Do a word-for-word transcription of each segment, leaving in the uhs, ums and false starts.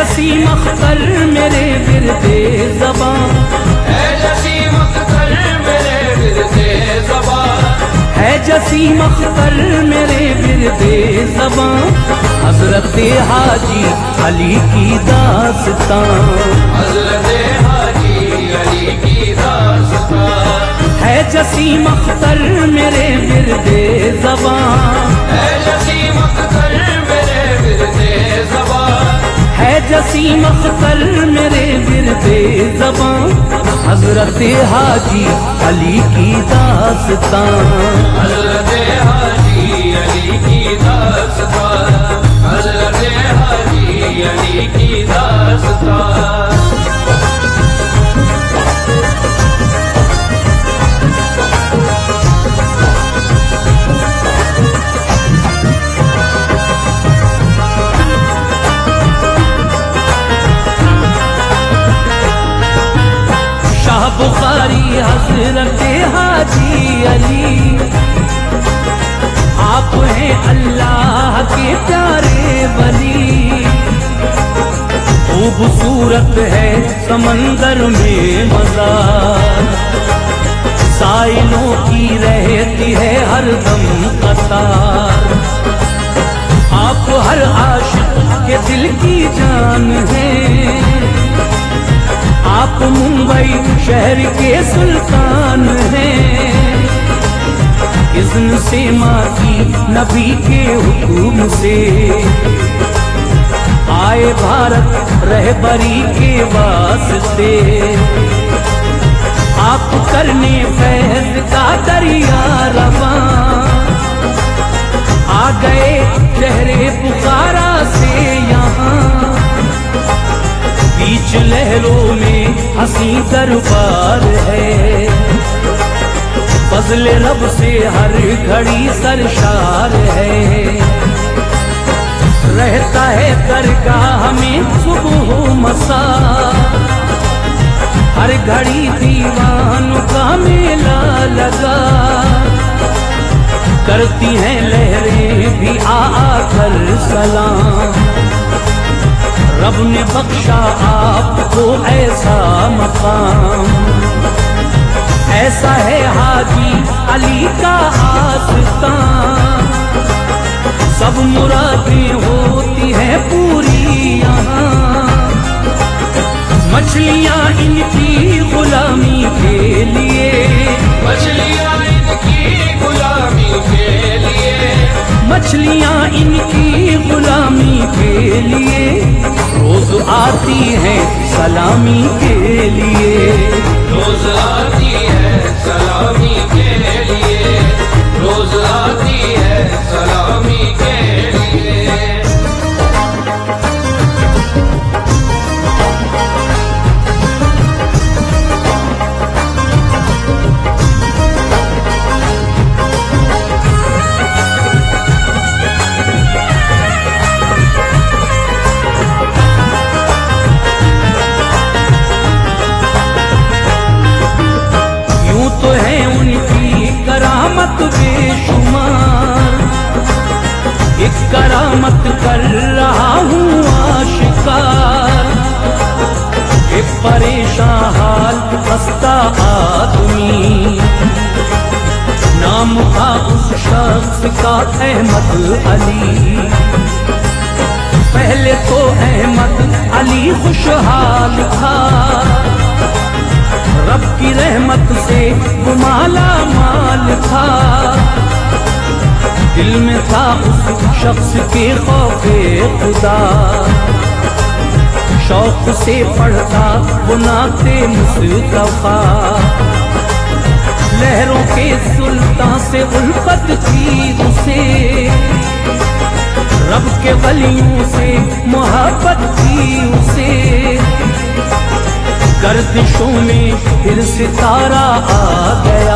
जसीम अख्तर मेरे बिरदे ज़बां, है जसीम अख्तर मेरे बिरदे ज़बां, है जसीम अख्तर मेरे बिरदे ज़बां। हज़रत हाजी अली की दास्तां, हज़रत हाजी अली की दास्तां, है जसीम अख्तर मेरे बिरदे ज़बां, है जसीम अख्तर मेरे बिरदे ज़बां, है जसीम अख्तर मेरे बिरदे ज़बां। हज़रत हाजी अली की दास्तां, हज़रत हाजी अली की दास्तां, हज़रत हाजी अली की दास्तां। बुखारी हज़रत हाजी अली, आप हैं अल्लाह के प्यारे वली। खूबसूरत है समंदर में मज़ार, साइलों की रहती है हरदम कतार। आप हर आशिक के दिल की जान हैं, आप मुंबई शहर के सुल्तान हैं। इज़्न से माँ की नबी के हुक्म से आए भारत रहबरी के वास्ते। आप करने फैज़ का दरिया रवां, आ गए शहरे बुखारा से यहाँ। बीच लहरों में हंसी दरबार है, फज़ल रब से हर घड़ी सरशार है। रहता है दरगाह में सुबह मसा, हर घड़ी दीवानों का मेला लगा। करती हैं लहरें भी आ आकर सलाम, रब ने बख्शा आपको ऐसा मकाम। ऐसा है हाजी अली का आस्तां, सब मुरादें होती हैं पूरी यहाँ। मछलियाँ इनकी गुलामी के लिए, मछलियाँ इनकी गुलामी के लिए, मछलियाँ इनकी गुलामी के लिए। रोज आती है सलामी के लिए, रोज आती है सलामी के लिए, रोज आती है सलामी के लिए। करामत बेशुमार, एक करामत कर रहा हूँ आशिकार। एक परेशान हाल हंसता आदमी, नाम था उस शख्स का अहमद अली। पहले तो अहमद अली खुशहाल था, रब की रहमत से वो माला माल था। दिल में था उस शख्स के खौफे खुदा, शौक से पढ़ता वो नाते मुस्तफा। लहरों के सुल्तान से उल्फत थी उसे, रब के वलियों से मोहब्बत थी उसे। गर्दिशों में फिर सितारा आ गया,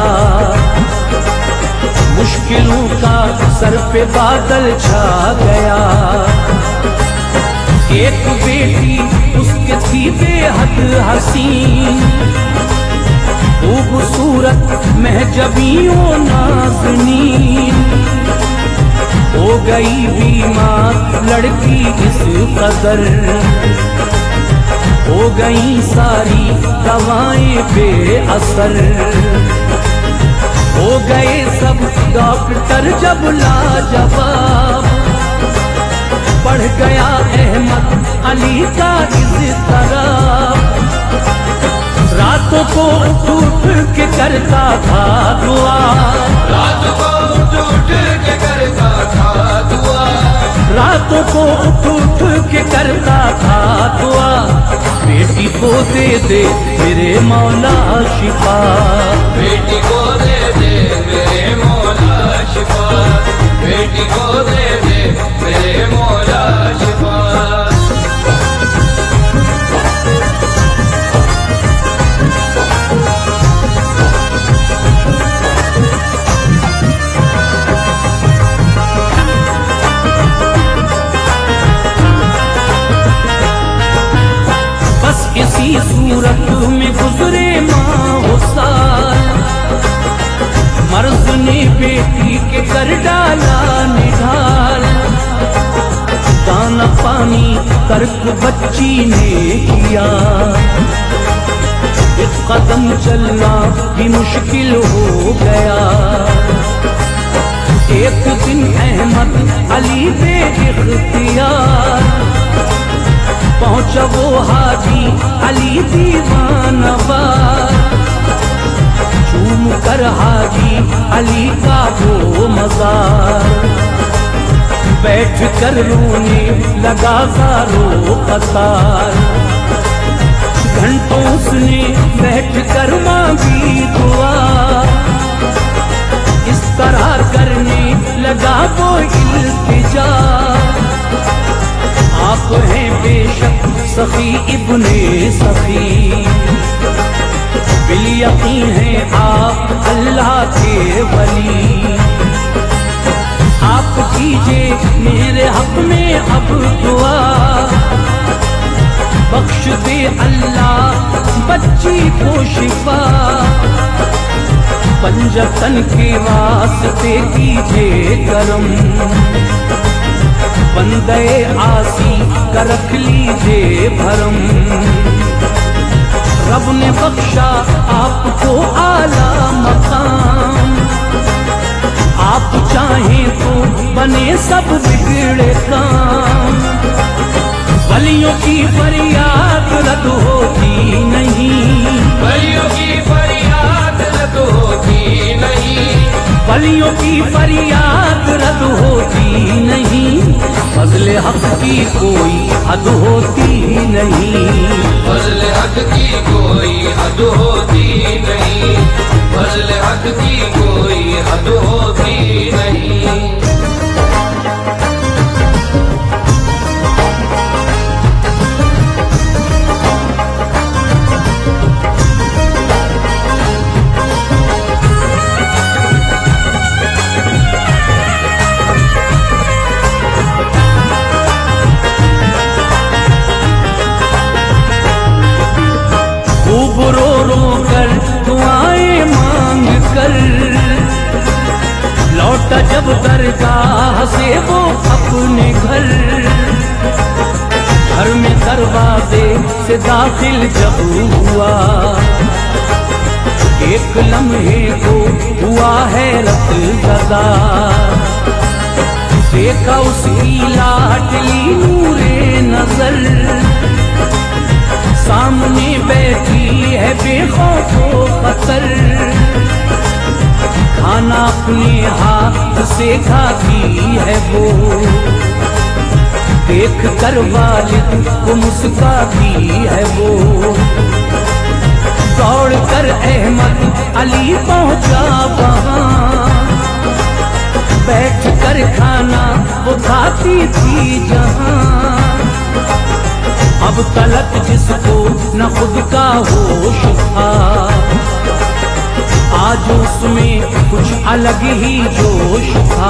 मुश्किलों का सर पे बादल छा गया। एक बेटी उसके थी बेहद हसीन, खूबसूरत महजबियों नाज़नीन। हो गई बीमार लड़की इस कदर, हो गई सारी दवाएं बेअसर, हो गए सब डॉक्टर जब लाजवाब, बढ़ गया अहमद अली का इस तरह, रातों को उठ उठ के करता था दुआ, रातों को उठ उठ के करता था दुआ, रातों को उठ उठ के करता था दुआ, बेटी को दे दे मेरे मौला शिफा, बेटी को दे दे मेरे मौला शिफा, बेटी को दे दे मेरे मौला शिफा। बस इसी सूरत में गुजरे माह साल, मर्ज ने बेटी के कर डाला निढाल, दाना पानी तर्क बच्ची ने किया, एक कदम चलना भी मुश्किल हो गया, एक दिन अहमद अली बेइख्तियार पहुंचा वो हाजी अली दीवानवार, चूम कर हाजी अली का वो मजार, बैठ कर रोने लगा ज़ारो कतार, घंटों उसने बैठ कर मांगी दुआ, इस तरह करने लगा वो इल्तिजा, आप हैं बेशक सखी इब्ने सखी, बिल यकीन है आप अल्लाह के वली, आप कीजिए मेरे हक में अब दुआ, बख्श दे अल्लाह बच्ची को शिफा, पंजतन के वास्ते कीजिए करम, बंदे आसी का रख लीजिए भरम, रब ने बख्शा आपको आला मकाम, आप चाहें तो बने सब बिगड़े काम, वलियों की फरियाद रद्द होती नहीं, वलियों की फरियाद रद्द होती नहीं, वलियों की फरियाद रद्द होती नहीं, फज़्ल हक की कोई हद होती नहीं, फज़्ल हक की कोई हद होती नहीं, फज़्ल हक की कोई हद होती नहीं। खूब रो रो कर दुआएं मांग कर, लौटा जब दरगाह से वो अपने घर, घर में दरवाजे से दाखिल जब हुआ, एक लम्हे को हुआ हैरत ज़दा, देखा उसकी लाडली नूरे नजर, सामने बैठी है बेखौफो खतर, खाना अपने हाथ से खाती है वो, देख कर वालिद को मुस्काती है वो, दौड़ कर अहमद अली पहुंचा वहां, बैठ कर खाना वो खाती थी जहां, अब तलक जिसको न खुद का होश था, आज उसमें कुछ अलग ही जोश था,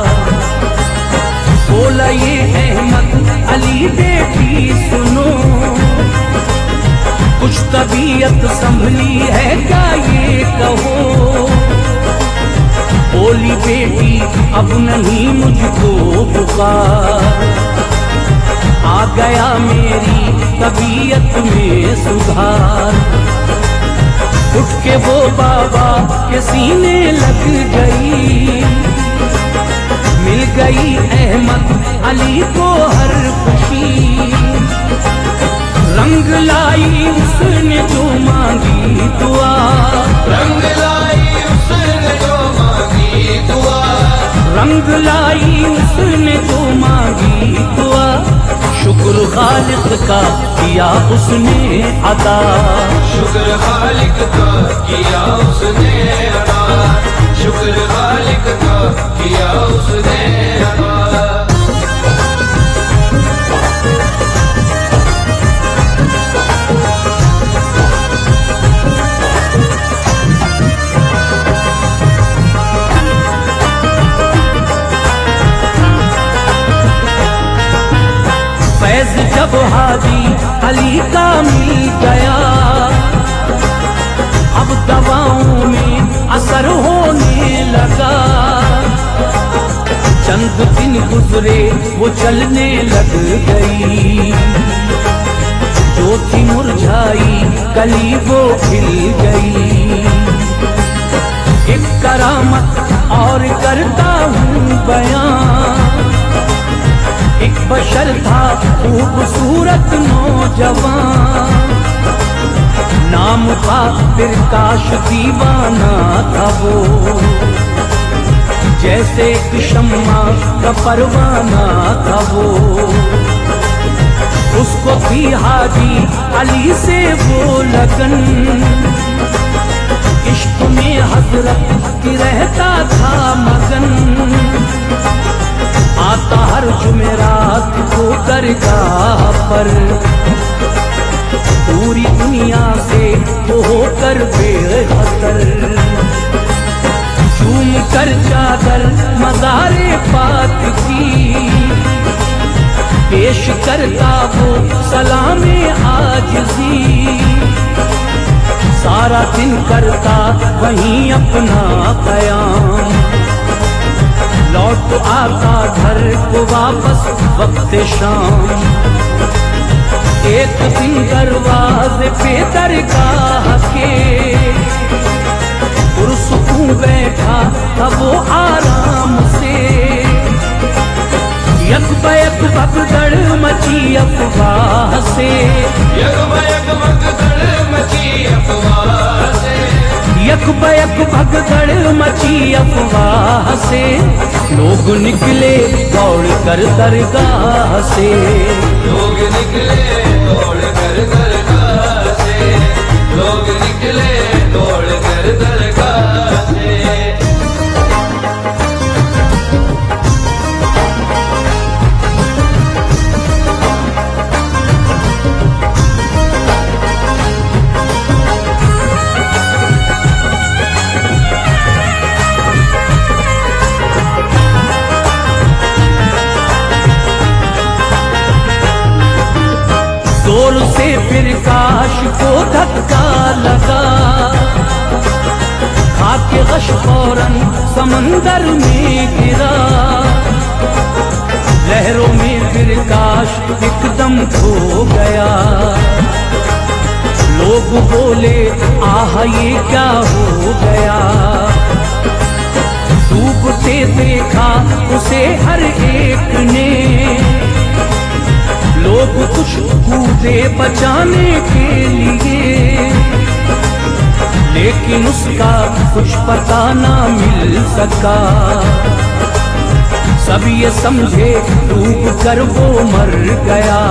बोला ये अहमद अली बेटी सुनो, कुछ तबीयत संभली है क्या ये कहो, बोली बेटी अब नहीं मुझको बुखार, आ गया मेरी तबीयत में सुधार। उठ के वो बाबा के सीने लग गई, मिल गई अहमद अली को हर खुशी। रंग लाई उसने जो मांगी दुआ, रंग लाई उसने जो मांगी दुआ, रंग लाई उसने जो मांगी दुआ। शुक्र खालिक का किया उसने अदा, शुक्र खालिक का किया उसने अदा, शुक्र खालिक का किया उसने अदा। फैज जब हाजी अली का मिल गया, अब दवाओं में असर होने लगा। चंद दिन गुजरे वो चलने लग गई, जो थी मुरझाई कली वो खिल गई। एक करामत और करता हूँ बयां, एक बशर था खूबसूरत नौजवान, नाम था प्रकाश दीवाना था वो, जैसे एक शम्मा का परवाना था वो। उसको भी हाजी अली से वो लगन, इश्क में हजरत की रहता था मगन। आता हर जुमेरात को दरगाह पर, पूरी दुनिया से वो होकर बेखतर। झूम कर चादर मज़ारे पाक की, पेश करता वो सलामे आजिज़ी। सारा दिन करता वहीं अपना क़याम, लौट आता घर को वापस वक्त शाम। एक दिन दरवाजे पे दरगाह के, पुरसुकून बैठा था वो आराम से। यक बैक भगदड़ मची अफवाह से, यक बैक भगदड़ मची अफवाह से, यक बैक भगदड़ मची अफवाह से। लोग निकले दौड़ कर दरगाह से, लोग निकले दौड़ कर दरगाह से, लोग निकले दौड़ कर दरगाह से। जोर से प्रकाश को धक्का लगा, खाके गश फौरन समंदर में गिरा। लहरों में प्रकाश एकदम खो गया, लोग बोले आह ये क्या हो गया। डूबते देखा उसे हर एक ने, लोग कुछ कूदे बचाने के लिए, लेकिन उसका कुछ पता ना मिल सका। सब ये समझे डूब कर वो मर गया।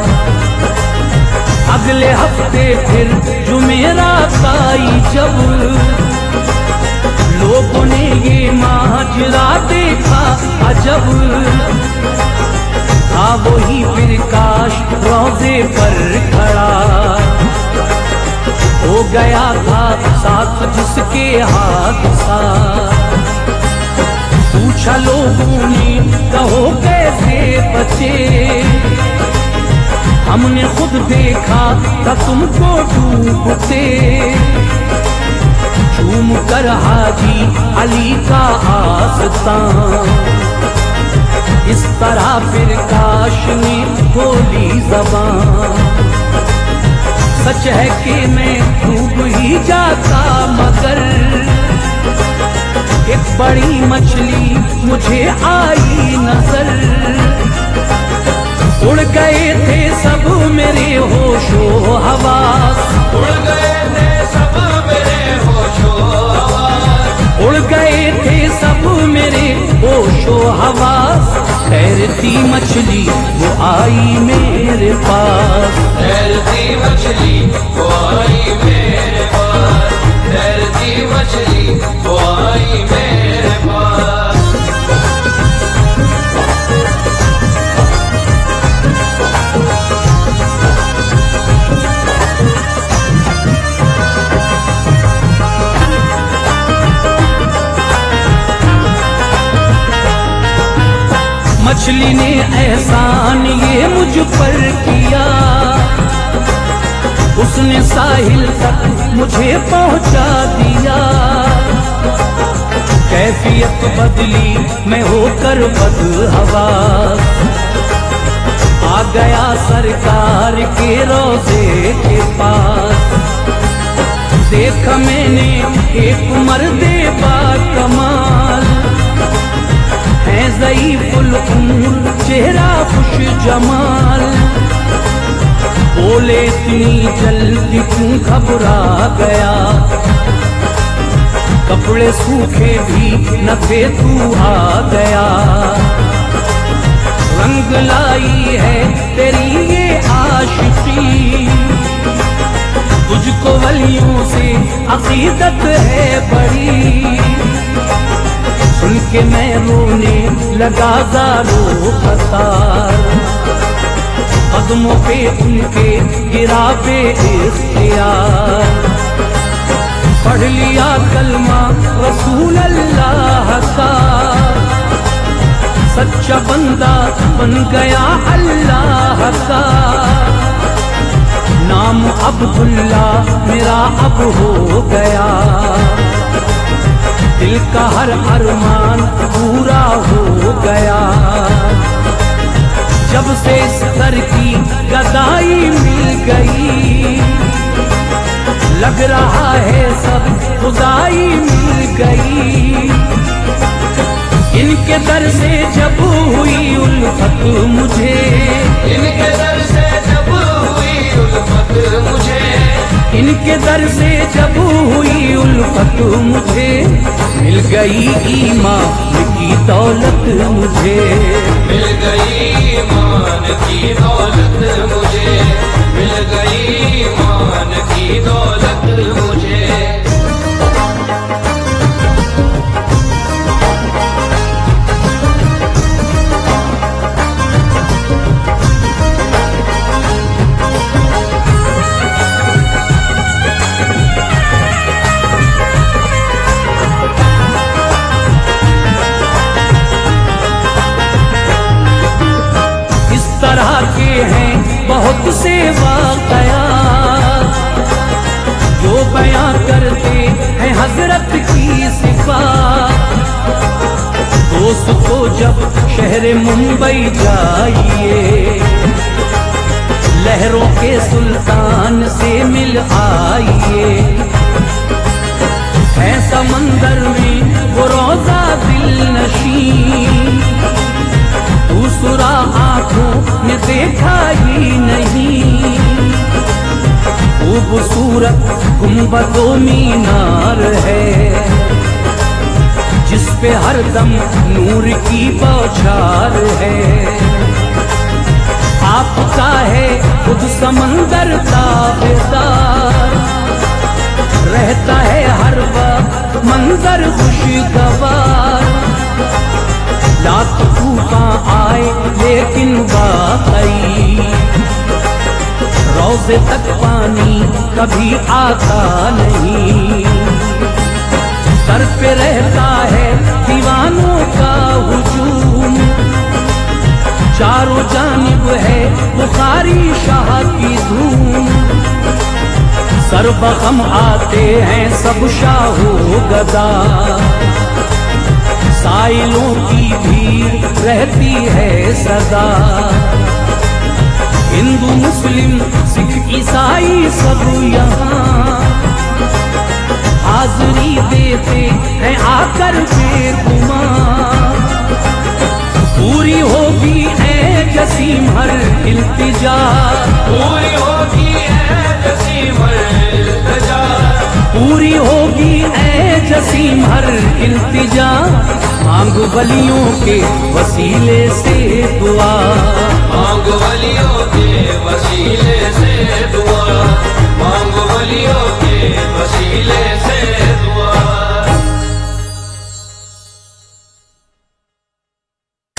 अगले हफ्ते फिर जुमेरात आई जब, लोगों ने ये माजरा देखा अजब। था वही प्रकाश रोज़े पर खड़ा, हो गया था साथ जिसके हादसा। पूछा लोगों ने कहो कैसे बचे, हमने खुद देखा था तुमको डूबते। झूम कर हाजी अली का आस्तां, इस तरह फिर काश ने खोली ज़बान। सच है कि मैं डूब ही जाता मगर एक बड़ी मछली मुझे आई नजर। उड़ गए थे सब मेरे होशो हवास, उड़ गए थे सब मेरे होशो हवास, उड़ गए थे सब मेरे होशो हवास। तैरती मछली वो आई मेरे पास, तैरती मछली वो आई मेरे पास, तैरती मछली वो आई मेरे पास। मछली ने एहसान ये मुझ पर किया, उसने साहिल तक मुझे पहुंचा दिया। कैफियत बदली मैं होकर बदहवास, आ गया सरकार के रोजे के पास। देखा मैंने एक मर्दे बा कमाल, है ज़ईफ़ुल उम्र चेहरा खुश जमाल। बोले इतनी जल्दी क्यों घबरा गया, कपड़े सूखे भी न थे तू आ गया। रंग लाई है तेरी ये आशिकी, तुझको वलियों से अकीदत है बड़ी। सुन के मैं रोने लगा ज़ारो कतार, कदमों पे उनके गिरा बे-इख्तियार। पढ़ लिया कलमा रसूल अल्लाह का, सच्चा बंदा बन गया अल्लाह का। नाम अब्दुल्ला मेरा अब हो गया, दिल का हर अरमान पूरा हो गया। जब से इस दर की गदाई मिल गई, लग रहा है सब खुदाई मिल गई। इनके दर से जब हुई उल्फत मुझे, इनके दर से जब हुई उल्फत मुझे, इनके दर से जब हुई उल्फत मुझे। मिल गई ईमान की दौलत मुझे, मिल गई ईमान की दौलत मुझे, मिल गई ईमान की दौलत मुझे। बहुत से वाक़यात जो बयां करते हैं हजरत की सिफ़ात। दोस्तों जब शहर मुंबई जाइए, लहरों के सुल्तान से मिल आइए। है समंदर में वो रोज़ा दिल नशीं, दूसरा आंखों ने देखा ही नहीं। खूबसूरत गुंबदो मीनार है, जिस पे हरदम नूर की बौछार है। आपका है खुद समंदर ताबेदार, रहता है हर वक्त मंजर खुशगवार। लाख तूफान आए लेकिन वाकई रोज़े तक पानी कभी आता नहीं। सर पे रहता है दीवानों का हुजूम, चारों जानिब है बुखारी शाह की धूम। सर्वगम आते हैं सब शाहो गदा, साइलों की भीड़ रहती है सदा। हिंदू मुस्लिम सिख ईसाई सब यहाँ हाजिरी देते हैं आकर बेगुमान। पूरी होगी ऐ जसीम हर इल्तिजा, पूरी होगी ऐ जसीम हर इल्तिजा, पूरी होगी ऐ जसीम हर इल्तिजा। मांग वलियों के वसीले से दुआ, मांग वलियों के वसीले से दुआ, मांग वलियों के वसीले से दुआ।